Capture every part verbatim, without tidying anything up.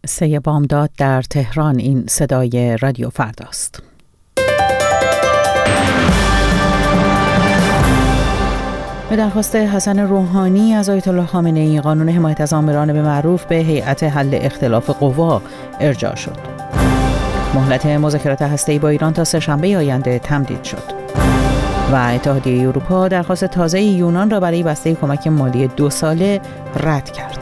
سه بامداد در تهران. این صدای رادیو فرداست. به درخواست حسن روحانی از آیت الله خامنه ای قانون حمایت از آمران به معروف به هیئت حل اختلاف قوا ارجاع شد. مهلت مذاکرات هسته‌ای با ایران تا سه‌شنبه آینده تمدید شد. و اتحادیه اروپا درخواست تازه یونان را برای بسته کمک مالی دو ساله رد کرد.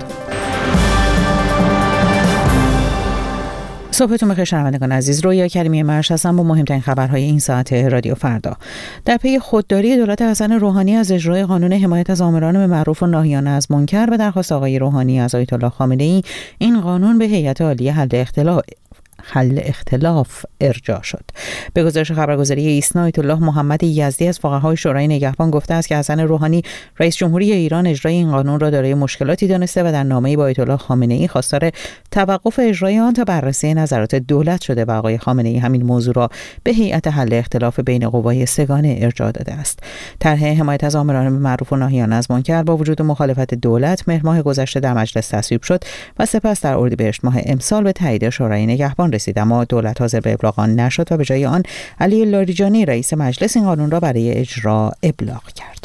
صبحتون بخیر شنوندگان عزیز. رویا کریمی مرش هستم با مهمترین خبرهای این ساعت رادیو فردا. در پی خودداری دولت حسن روحانی از اجرای قانون حمایت از آمران به معروف و ناهیان از منکر، به درخواست آقای روحانی از آیت الله خامنه ای این قانون به هیئت عالیه حل اختلاف حل اختلاف ارجاع شد. به گزارش خبرگزاری ایسنا، آیت الله محمد یزدی از فقهای شورای نگهبان گفته است که حسن روحانی رئیس جمهوری ایران اجرای این قانون را دارای مشکلاتی دانسته و در نامه‌ای با آیت الله خامنه ای خواستار توقف اجرای آن تا بررسی نظرات دولت شده و آقای خامنه ای همین موضوع را به هیئت حل اختلاف بین قوای سگانه ارجاع داده است. طرح حمایت از آمران به معروف و ناهیان از منکر با وجود مخالفت دولت مهر ماه گذشته در مجلس تصویب شد و سپس در اردیبهشت ماه امسال به تایید شورای نگهبان رسید، اما دولت حاضر به ابلاغ آن نشد و به جای آن علی لاریجانی رئیس مجلس این قانون را برای اجرا ابلاغ کرد.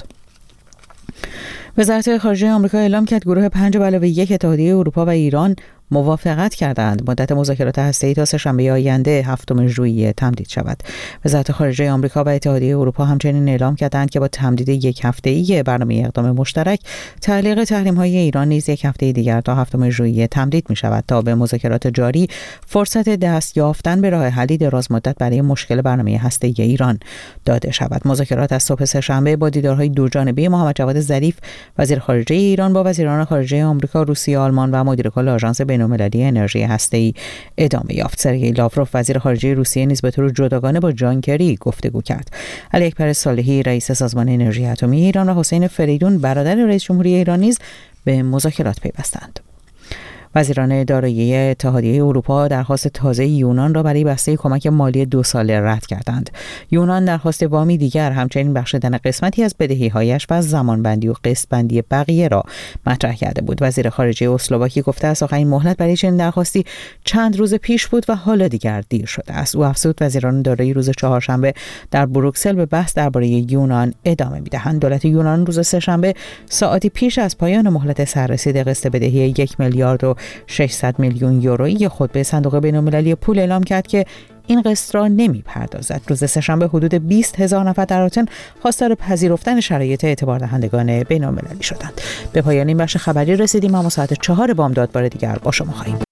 وزارت خارجه آمریکا اعلام کرد گروه پنج به علاوه یک اتحادیه اروپا و ایران موافقت کردند مدت مذاکرات هسته‌ای تا سه‌شنبه آینده هفتم ژوئیه تمدید شود. وزارت خارجه آمریکا و اتحادیه اروپا همچنین اعلام کردند که با تمدید یک هفته‌ای برنامه اقدام مشترک، تعلیق تحریم‌های ایران نیز یک هفته دیگر تا هفتم ژوئیه تمدید می‌شود تا به مذاکرات جاری فرصت دست یافتن به راه حلی دراز مدت برای مشکل برنامه هسته‌ای ایران داده شود. مذاکرات از صبح سه‌شنبه با دیدارهای دورجانبه محمد جواد ظریف وزیر خارجه ایران با وزیران خارجه آمریکا، روسیه، آلمان و مدیر کل آژانس بین‌المللی انرژی هسته‌ای ادامه یافت. سرگئی لاوروف وزیر خارجه روسیه نیز به طور جداگانه با جان کری گفتگو کرد. علی اکبر صالحی رئیس سازمان انرژی اتمی ایران و حسین فریدون برادر رئیس جمهوری ایران نیز به مذاکرات پیوستند. وزیران دارایی اتحادیه اروپا درخواست تازه یونان را برای بسته کمک مالی دو ساله رد کردند. یونان درخواست وامی دیگر، همچنین بخشیدن قسمتی از بدهی‌هایش و زمانبندی و قسط‌بندی بقیه را مطرح کرده بود. وزیر خارجه اسلواکی گفته است آخرین مهلت برای چنین درخواستی چند روز پیش بود و حالا دیگر دیر شده است. او افزود وزیران دارایی روز چهارشنبه در بروکسل به بحث درباره یونان ادامه می‌دهند. دولت یونان روز سه‌شنبه ساعتی پیش از پایان مهلت سررسید قسط بدهی یک میلیارد و ششصد میلیون یورویی خود به صندوق بین‌المللی پول اعلام کرد که این قسط را نمی‌پردازد. روز سه‌شنبه حدود بیست هزار نفر در آتن خواستار پذیرفتن شرایط اعتبار دهندگان بین‌المللی شدند. به پایان این بخش خبری رسیدیم، اما ساعت چهار بامداد بار دیگر با شما خواهیم بود.